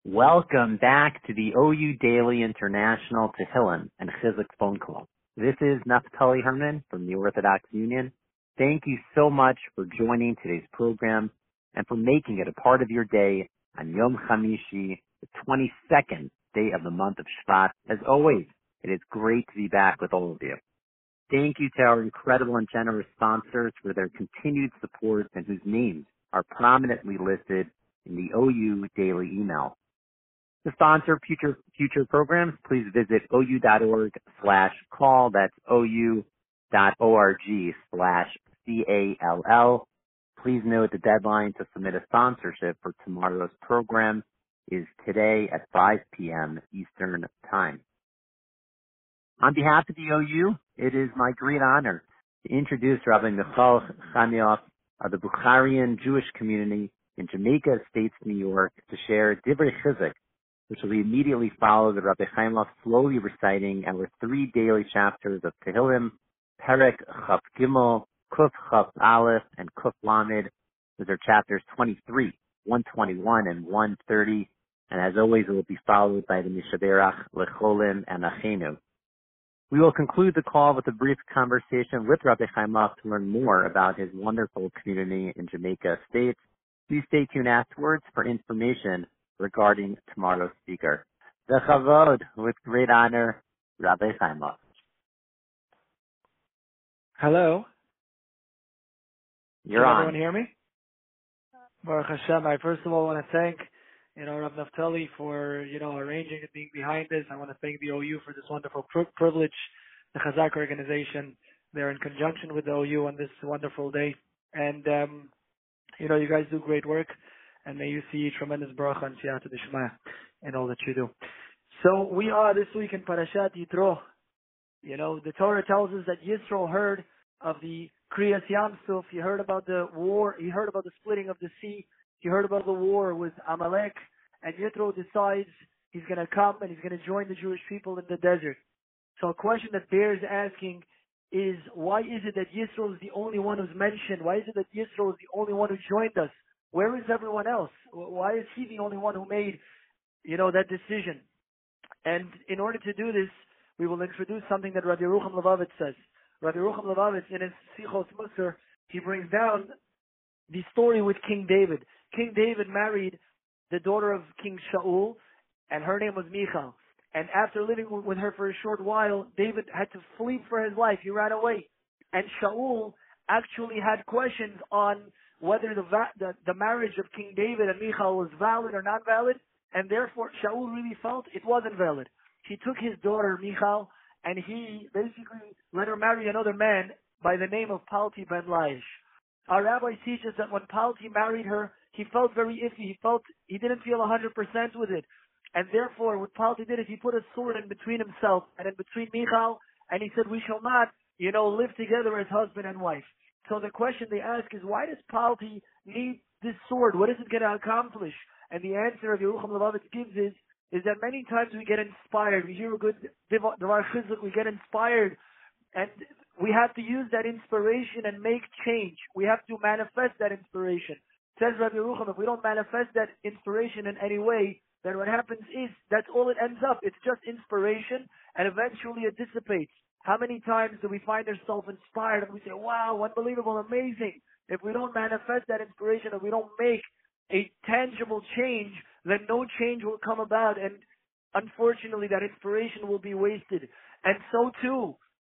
Welcome back to the OU Daily International Tehillim and Chizuk phone call. This is Naftali Herman from the Orthodox Union. Thank you so much for joining today's program and for making it a part of your day on Yom Chamishi, the 22nd day of the month of Shvat. As always, it is great to be back with all of you. Thank you to our incredible and generous sponsors for their continued support and whose names are prominently listed in the OU Daily email. To sponsor future programs, please visit ou.org/call. That's ou.org/CALL. Please note the deadline to submit a sponsorship for tomorrow's program is today at 5 p.m. Eastern Time. On behalf of the OU, it is my great honor to introduce Rabbi Michal Chanioff of the Bukharian Jewish community in Jamaica Estates, New York, to share Divrei Chizuk, which will be immediately followed by Rabbi Chaimov slowly reciting our 3 daily chapters of Tehillim, Perek Chaf Gimel, Kuf Chaf Aleph, and Kuf Lamed. Those are chapters 23, 121, and 130. And as always, it will be followed by the Mishaberach, Lecholim, and Achenu. We will conclude the call with a brief conversation with Rabbi Chaimov to learn more about his wonderful community in Jamaica Estates. Please stay tuned afterwards for information regarding tomorrow's speaker. The Chavod, with great honor, Rabbi Chaimov. Hello. You're Can on. everyone hear me? Baruch Hashem. I first of all want to thank, Rav Naftali for, arranging and being behind this. I want to thank the OU for this wonderful privilege, the Chazak organization. They're in conjunction with the OU on this wonderful day. And, you guys do great work. And may you see tremendous bracha and siyata d'shmaya in all that you do. So we are this week in Parashat Yitro. The Torah tells us that Yisro heard of the Kriyas Yam Suf. He heard about the war. He heard about the splitting of the sea. He heard about the war with Amalek. And Yitro decides he's going to come and he's going to join the Jewish people in the desert. So a question that bears asking is, why is it that Yisro is the only one who's mentioned? Why is it that Yisro is the only one who joined us? Where is everyone else? Why is he the only one who made, that decision? And in order to do this, we will introduce something that Rabbi Yerucham Levavitz says. Rabbi Yerucham Levavitz, in his Sichos Musar, he brings down the story with King David. King David married the daughter of King Shaul, and her name was Michal. And after living with her for a short while, David had to flee for his life. He ran away. And Shaul actually had questions on whether the marriage of King David and Michal was valid or not valid, and therefore Shaul really felt it wasn't valid. He took his daughter Michal, and he basically let her marry another man by the name of Palti ben Laish. Our rabbis teach us that when Palti married her, he felt very iffy. He didn't feel 100% with it, and therefore what Palti did is he put a sword in between himself and in between Michal, and he said, "We shall not, live together as husband and wife." So the question they ask is, why does Palti need this sword? What is it going to accomplish? And the answer of Yerucham Levavitz gives is that many times we get inspired. We hear a good Devar Chizuk, we get inspired. And we have to use that inspiration and make change. We have to manifest that inspiration. Says Rabbi Yerucham, if we don't manifest that inspiration in any way, then what happens is, that's all it ends up. It's just inspiration, and eventually it dissipates. How many times do we find ourselves inspired and we say, wow, unbelievable, amazing? If we don't manifest that inspiration, if we don't make a tangible change, then no change will come about, and unfortunately that inspiration will be wasted. And so too,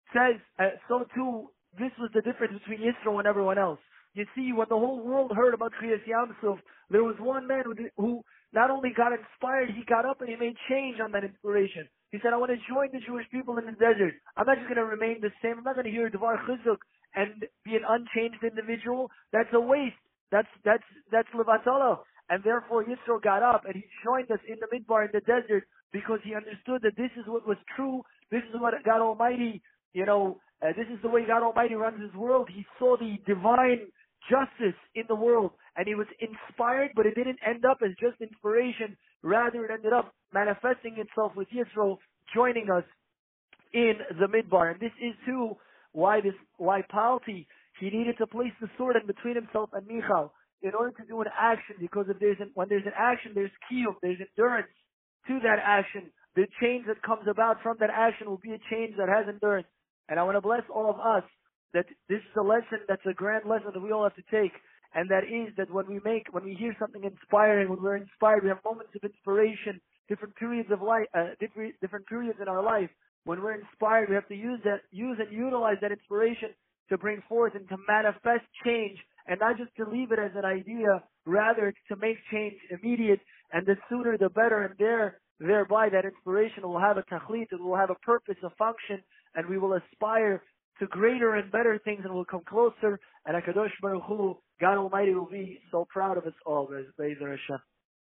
this was the difference between Yisro and everyone else. You see, when the whole world heard about Kriyas Yam Suf, there was one man who not only got inspired, he got up and he made change on that inspiration. He said, I want to join the Jewish people in the desert. I'm not just going to remain the same. I'm not going to hear Devar Chizuk and be an unchanged individual. That's a waste. That's Levatala. And therefore Yisro got up and he joined us in the Midbar in the desert because he understood that this is what was true. This is what God Almighty, this is the way God Almighty runs His world. He saw the divine justice in the world, and he was inspired, but it didn't end up as just inspiration. Rather, it ended up manifesting itself with Yisro joining us in the Midbar. And this is too why Palti, he needed to place the sword in between himself and Michal. in order to do an action, because when there's an action, there's kiyum, there's endurance to that action. The change that comes about from that action will be a change that has endurance. And I want to bless all of us that this is a lesson that's a grand lesson that we all have to take. And that is that when we hear something inspiring, when we're inspired, we have moments of inspiration, different periods of life, different periods in our life. When we're inspired, we have to use and utilize that inspiration to bring forth and to manifest change, and not just to leave it as an idea, rather to make change immediate, and the sooner the better, and thereby that inspiration will have a tachlit, it will have a purpose, a function, and we will aspire to greater and better things, and we'll come closer, and HaKadosh Baruch Hu, God Almighty, will be so proud of us all, Be'ezer Hashem.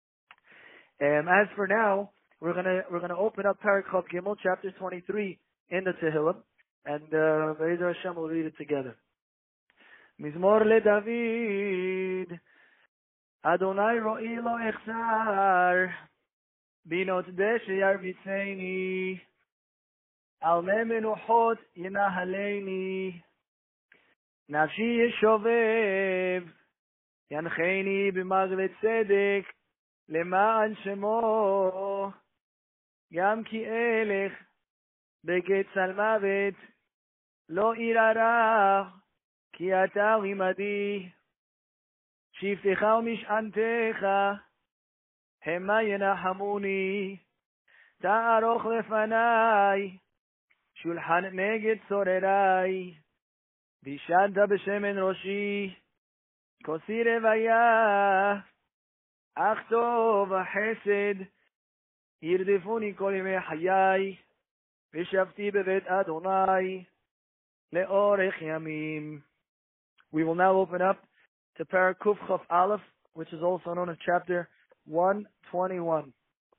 As for now, we're gonna open up Parak Chav Gimel, chapter 23 in the Tehillim, and Be'ezer Hashem will read it together. Mizmor LeDavid, Adonai ro'i lo echsar, binot deshe yarbitzeni, al me menuchot yinahaleni, nafshi yeshovev, yancheni b'maglet tzedek, למען שמו, גם כי אלך בקץ על מוות, לא ירא, כי אתה עמדי, שבטך ומשענתך, המה ינחמוני, תערוך לפניי, שולחן נגד צורריי, בישלת בשמן ראשי, כוסי רוויה, אך טוב החסד, ירדפוני כל ימי חיי, ושבתי בבית אדוני, לאורך ימים. We will now open up to Parak Kuf Chaf Aleph, which is also known as chapter 121.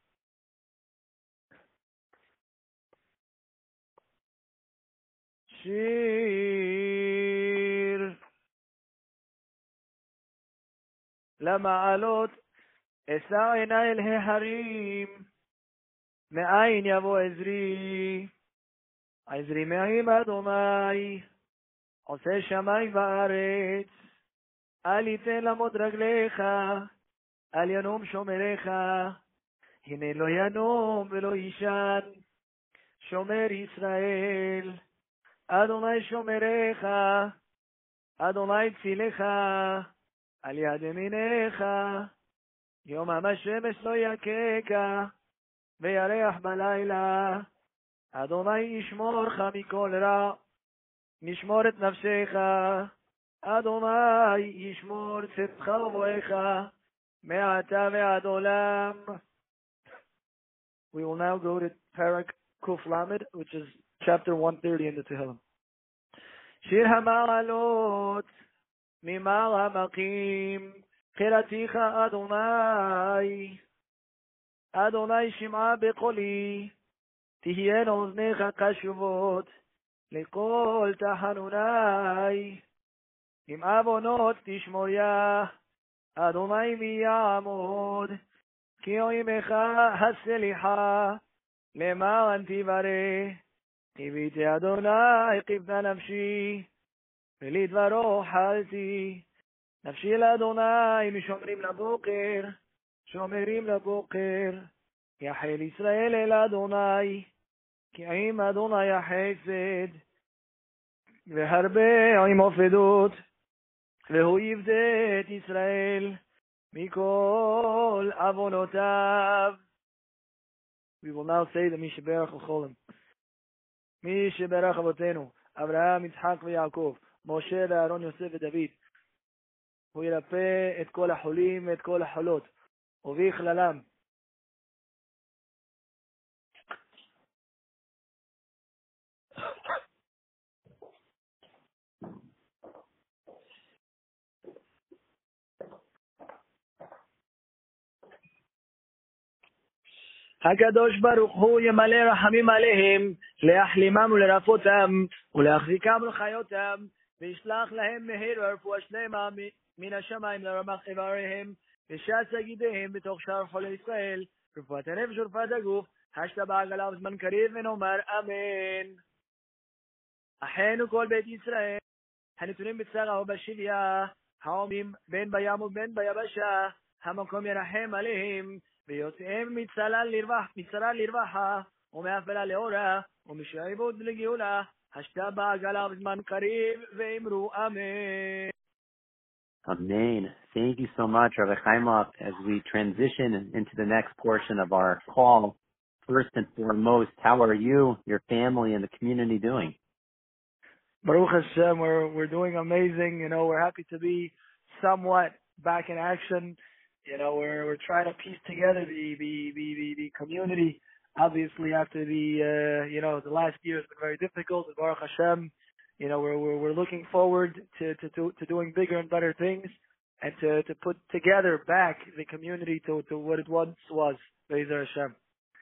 שיר למעלות אשא עיני אל ההרים, מאין יבוא עזרי? עזרי מעם אדוני, עושה שמיים וארץ. אל יתן למות רגליך, אל ינום שומריך, הנה לא ינום ולא יישן, שומר ישראל. אדוני שומריך, אדוני צילך, על יד ימינך. יומם השמש לא יככה, וירח בלילה. אדוני ישמורך מכל רע, נשמור את נפשך. אדוני ישמור צאתך ובואך, מעתה ועד עולם. We will now go to Parak Kuf Lamed, which is chapter 130 in the Tehillim. שיר המעלות ממעל המקים, קראתיך אדוני. אדוני שמעה בקולי, תהיינה אוזניך קשובות לכל תחנוני. עם עוונות תשמוריה, אדוני מי יעמוד? כי אוימך הסליחה, למען תברא. קיוויתי אדוני קיוותה נפשי, ולדברו חלתי. נפשי לאדוני משומרים לבוקר, שומרים לבוקר. יחל ישראל אל אדוני, כי עם אדוני החסד, והרבה עמו פדות, והוא יפדה את ישראל מכל עוונותיו. We will now say the מי שברך וחולם. מי שברך אבותינו, אברהם, יצחק ויעקב, משה ואהרון, יוסף ודוד, הוא ירפא את כל החולים ואת כל החולות, ובכללם הקדוש ברוך הוא ימלא רחמים עליהם, להחלימם ולרפאותם, ולהחזיקם ולחיותם, וישלח להם מהר ורפואה שלמה מן השמיים לרמ"ח איבריהם, ושס יגידיהם בתוך שאר חולי ישראל, רפואת הנפש ורפואת הגוף, השתבח עליו זמן קריב, ונאמר אמן. אחינו כל בית ישראל, הנתונים בצרה ובשביה, העמים בין בים ובין ביבשה, המקום ירחם עליהם, ויוצאם מצרה לרווחה, ומאפלה לאורה, ומשעבוד לגאולה, השתה בעגלה בזמן קריב, ואמרו אמן. Amen. Thank you so much, Rabbi Chaimov. As we transition into the next portion of our call, first and foremost, how are you, your family, and the community doing? Baruch Hashem, we're doing amazing. You know, we're happy to be somewhat back in action. You know, we're trying to piece together the community. Obviously, after the last year has been very difficult. Baruch Hashem, you know, we're looking forward to doing bigger and better things, and to put together back the community to what it once was. Be'ezer Hashem.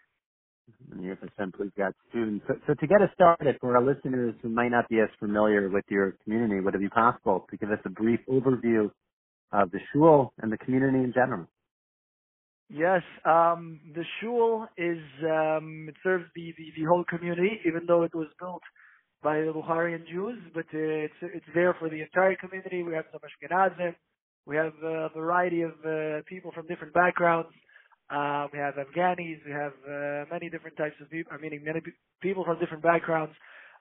Yes, please, God, soon. So to get us started, for our listeners who might not be as familiar with your community, would it be possible to give us a brief overview of the shul and the community in general? Yes, the shul is it serves the whole community, even though it was built by the Bukharian Jews, but it's there for the entire community. We have some Ashkenazim, we have a variety of people from different backgrounds. We have Afghanis, we have many different types of people, many people from different backgrounds.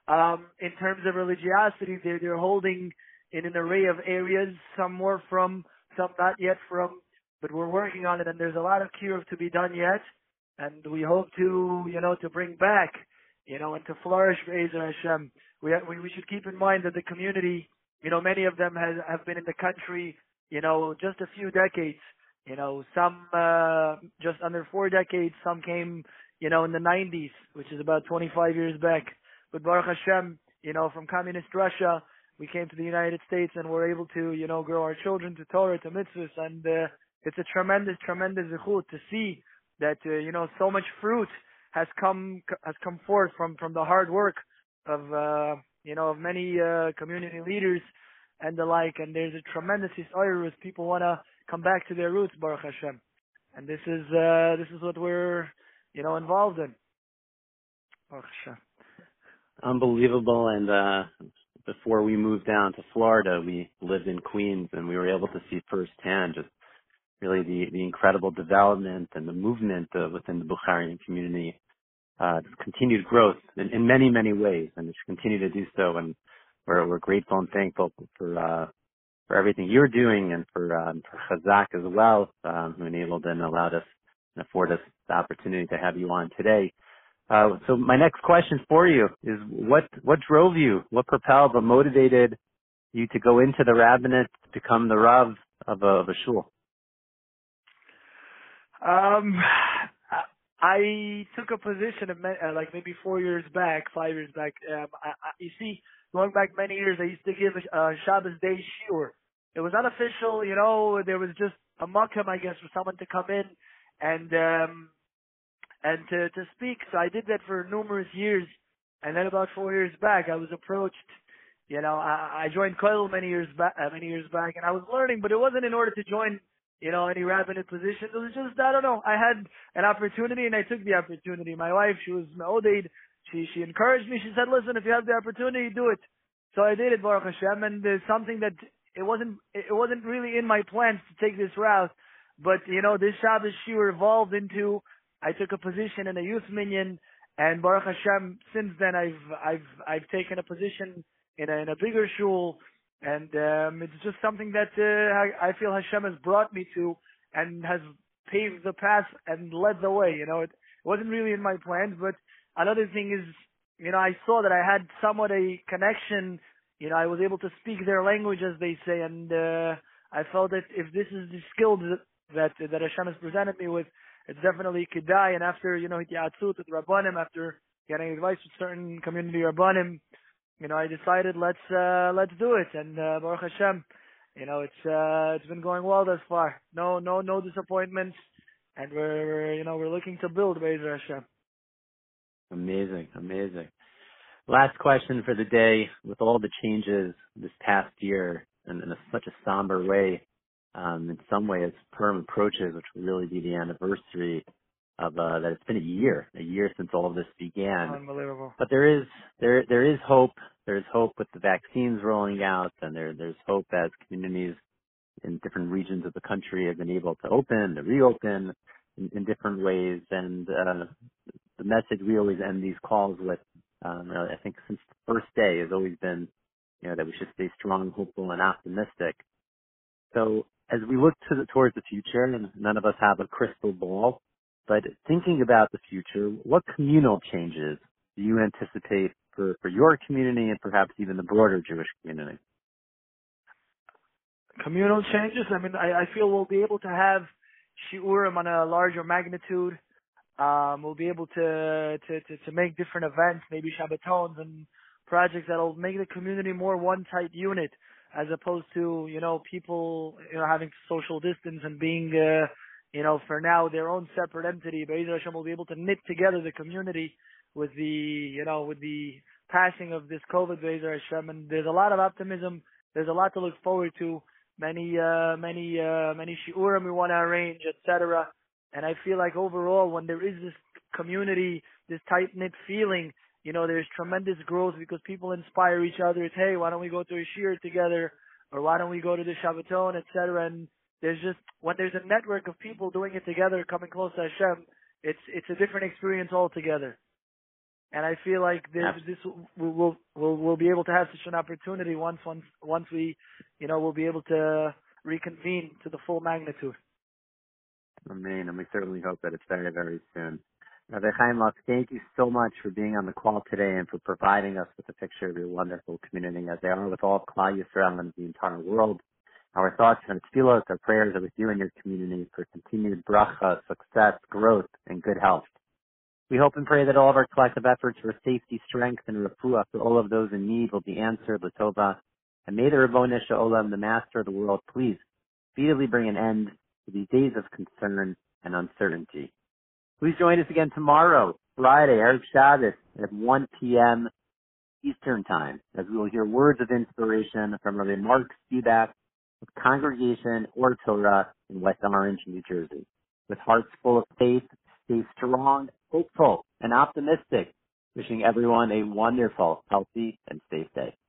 In terms of religiosity, they're holding in an array of areas, some more from, some not yet from, but we're working on it, and there's a lot of kiruv to be done yet, and we hope to bring back, and to flourish Be'ezer Hashem. We should keep in mind that the community, many of them have been in the country, just a few decades. Some just under 4 decades, some came, in the 90s, which is about 25 years back. But Baruch Hashem, from communist Russia, we came to the United States and were able to, grow our children to Torah, to mitzvahs, and it's a tremendous zechut to see that, so much fruit has come forth from the hard work of, of many community leaders and the like. And there's a tremendous isayirus. People want to come back to their roots, Baruch Hashem. And this is what we're, involved in. Baruch Hashem. Unbelievable. And before we moved down to Florida, we lived in Queens, and we were able to see firsthand just really the incredible development and the movement within the Bukharian community, continued growth in many, many ways, and it should continue to do so. And we're grateful and thankful for everything you're doing, and for Chazak as well, who enabled and allowed us and afford us the opportunity to have you on today. So my next question for you is, what drove you? What propelled, what motivated you to go into the rabbinate, to become the Rav of a shul? I took a position of like maybe 5 years back. You see, going back many years, I used to give a Shabbos day shiur. It was unofficial, there was just a makam, I guess, for someone to come in and to speak. So I did that for numerous years. And then about 4 years back, I was approached, I joined Koil many years back, and I was learning, but it wasn't in order to join, any rabbinate position. It was just, I don't know, I had an opportunity and I took the opportunity. My wife, she was Me'odeid. She encouraged me. She said, listen, if you have the opportunity, do it. So I did it, Baruch Hashem, and there's something that it wasn't really in my plans to take this route, but this Shabbos shiur evolved into, I took a position in a youth minyan, and Baruch Hashem, since then I've taken a position in a bigger shul, and it's just something that I feel Hashem has brought me to and has paved the path and led the way. It wasn't really in my plans, but another thing is, I saw that I had somewhat a connection. I was able to speak their language, as they say, and I felt that if this is the skill that Hashem has presented me with, it's definitely kedai. And after, hityatzut with Rabbanim, after getting advice with certain community Rabbanim, I decided let's do it. And Baruch Hashem, it's been going well thus far. No disappointments, and we're looking to build Be'ezer Hashem. Amazing. Last question for the day. With all the changes this past year, and in such a somber way, in some ways, Purim approaches, which will really be the anniversary of that. It's been a year since all of this began. Unbelievable. But there is hope. There's hope with the vaccines rolling out, and there's hope as communities in different regions of the country have been able to open, to reopen in different ways. And the message we always end these calls with, I think since the first day, has always been, that we should stay strong, hopeful, and optimistic. So as we look towards the future, and none of us have a crystal ball, but thinking about the future, what communal changes do you anticipate for your community and perhaps even the broader Jewish community? Communal changes. I mean, I feel we'll be able to have shiurim on a larger magnitude. We'll be able to make different events, maybe Shabbatons and projects that'll make the community more one tight unit, as opposed to, people, having social distance and being, for now their own separate entity. Be'ezer Hashem will be able to knit together the community with the passing of this COVID, Be'ezer Hashem. And there's a lot of optimism. There's a lot to look forward to. Many shiurim we want to arrange, etc. And I feel like overall, when there is this community, this tight-knit feeling, there's tremendous growth because people inspire each other. It's, hey, why don't we go to a shiur together? Or why don't we go to the Shabbaton, etc. And when there's a network of people doing it together, coming close to Hashem, it's a different experience altogether. And I feel like we'll be able to have such an opportunity once we, we'll be able to reconvene to the full magnitude. Amen. And we certainly hope that it's very, very soon. Rabbi Chaim Luck, thank you so much for being on the call today and for providing us with a picture of your wonderful community, as they are with all of Klal Yisrael and the entire world. Our thoughts and tefillos, our prayers are with you and your community for continued bracha, success, growth, and good health. We hope and pray that all of our collective efforts for safety, strength, and refuah for all of those in need will be answered, l'tova. And may the Ribono Shel Olam, the Master of the world, please speedily bring an end to these days of concern and uncertainty. Please join us again tomorrow, Friday, Erev Shabbos, at 1 p.m. Eastern Time, as we will hear words of inspiration from Rabbi Mark Spivak of Congregation Or Torah in West Orange, New Jersey. With hearts full of faith, stay strong, hopeful, and optimistic. Wishing everyone a wonderful, healthy, and safe day.